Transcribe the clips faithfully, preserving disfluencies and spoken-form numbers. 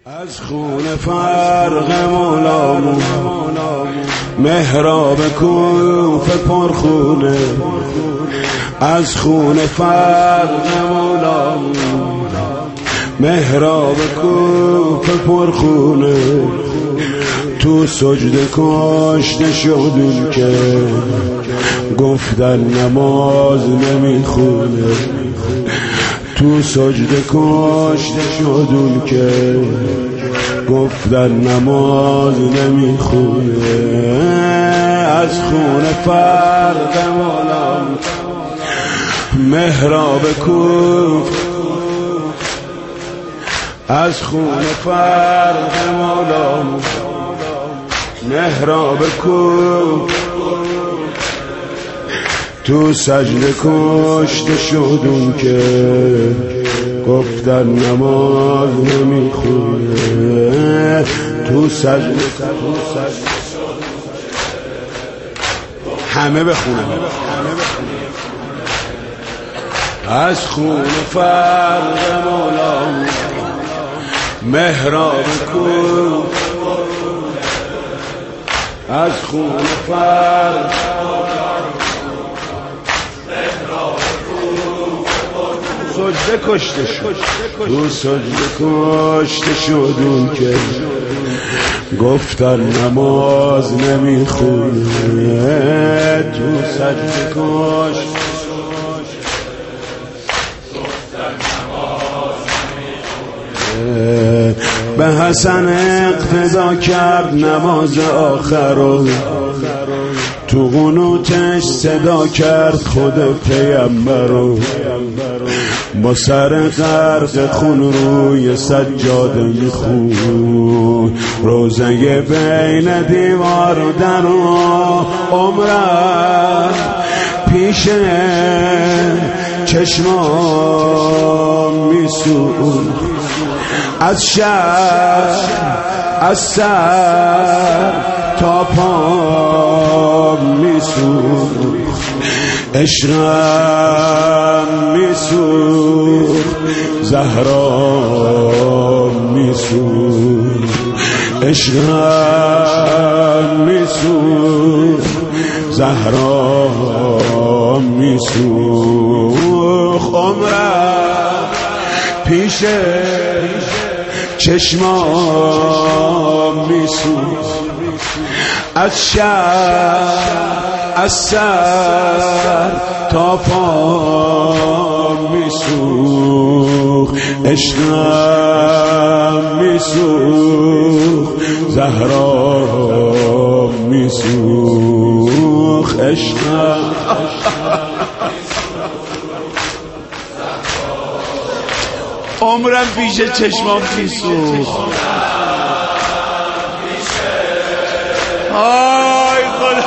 از خون فرق مولامون محراب کوفه پرخونه، از خون فرق مولامون محراب کوفه پرخونه، تو سجده کشته شدیم که گفتن نماز نمیخونه، تو سجده کشته شدون که گفتن نماز نمیخونه، از خون فرق مولام محراب کوف، از خون فرق مولام محراب کوف، تو سجده کشته شدون که گفتن نماز نمیخونه، تو سجده همه بخونم از خون فرق مولام محراب کوف، از خون فرق سجده کشته شد، تو سجده کشته شدون که گفتن نماز نمیخونه، تو سجده کشته به حسن اقتدا کرد نماز آخر رو، تو قنوتش صدا کرد خود پیامبر رو، با سر غرق خون روی سجاده میخون، روزه بین دیوار و در و عمره پیش چشمام میسون، از شهر از سر تا پا میسوخت، عشقم میسوخت، زهرا میسوخت، عشقم میسوخت، زهرا میسوخت، عمرم پیش چشمام میسوخت، از شهر از سر تا پا میسوخت، عشقم میسوخت، زهرا میسوخت، عشقم عمرم پیش چشمام میسوخت، آی خدا،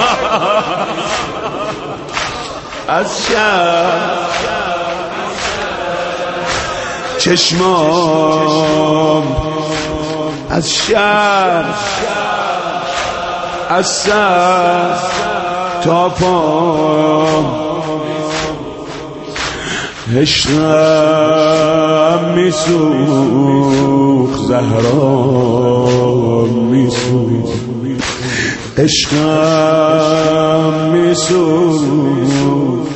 از شهر چشمام، از شهر از سر تا پا، عشقم میسوخت، زهرا میسوخت، عشقم میسوخت،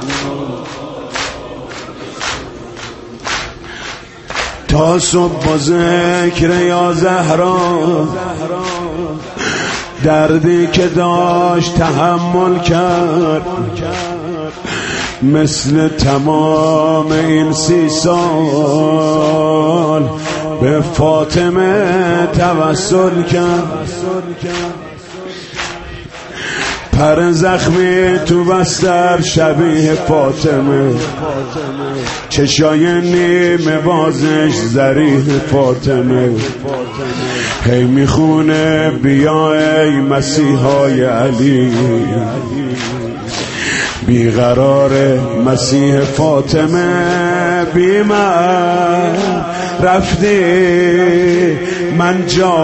تا صبح با ذکر یا زهرا دردی که داشت تحمل کرد، مثل تمام این سی سال به فاطمه توسل کرد، پر زخمی تو بستر شبیه فاطمه، چشای نیمه بازش ذریح فاطمه، هی میخونه بیا ای مسیحای علی، بیقرار مسیح فاطمه، بی من رفتی من جا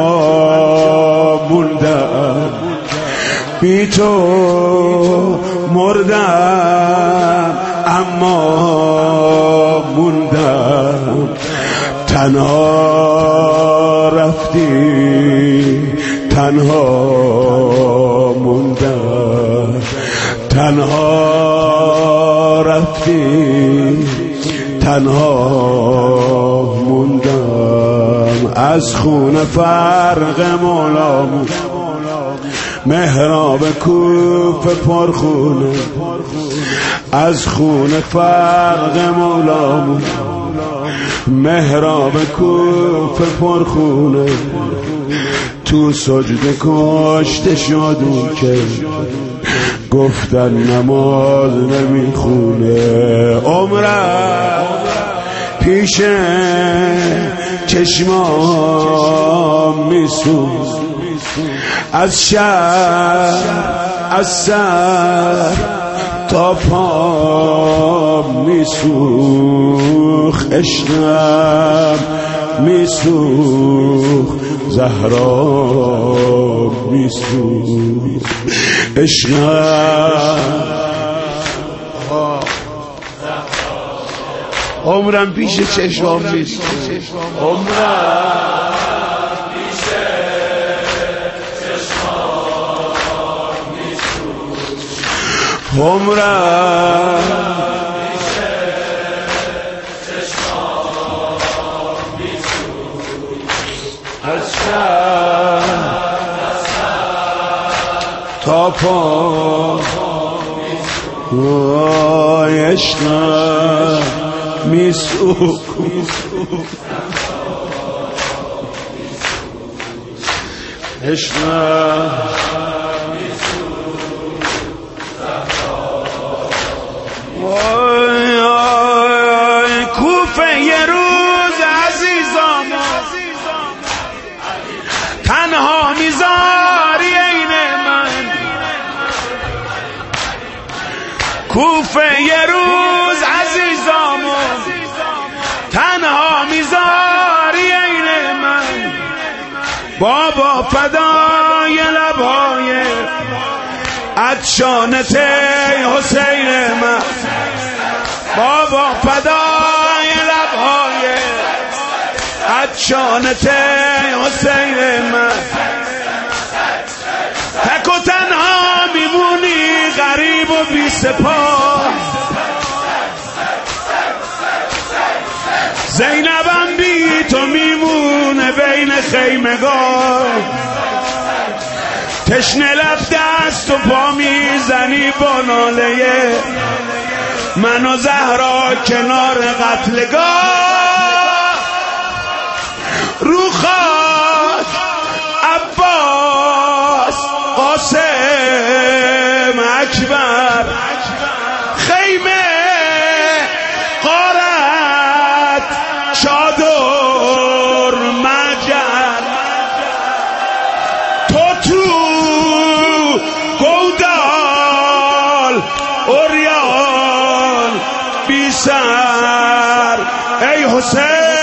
موندم، بی تو مردم اما موندم، تنها رفتی تنها موندم، تنها رفتی تنها موندم. از خون فرق مولامون محراب کوفه پرخونه، از خون فرق مولامون محراب کوفه پرخونه. تو سجده کشته شد اون که گفتن نماز نمیخونه. عمرم پیش چشمام میسوز، از شب از سر تا پام میسوخ، عشقم میسوخ، زهرا میسوخ، عشقم. عمرم پیش چشمام میسوخ، عمرم پیش چشمام میسوخ، عمرم پیش چشمام میسوخ، از شب تا پا وای عشقم میسوخ، عشقم وای وای کوفه یه روز عزیزام تنها میذاری عین من، کوفه یه روز عزیزام تنها میذاری عین من. بابا فدای لبهای عطشانت حسین من، بابا فدای لبهای عطشانت حسین من. تک و تنها میمونی غریب و بی سپاه، زینبم بی تو میمونه بین خیمگاه. تشنه لب دست و پا میزنی با ناله من و زهرا کنار قتلگاه. رو خاک عباس قاسم اکبر، خیمه غارت چادر مجر، تو تو گودال اوریان بی سر ای حسین.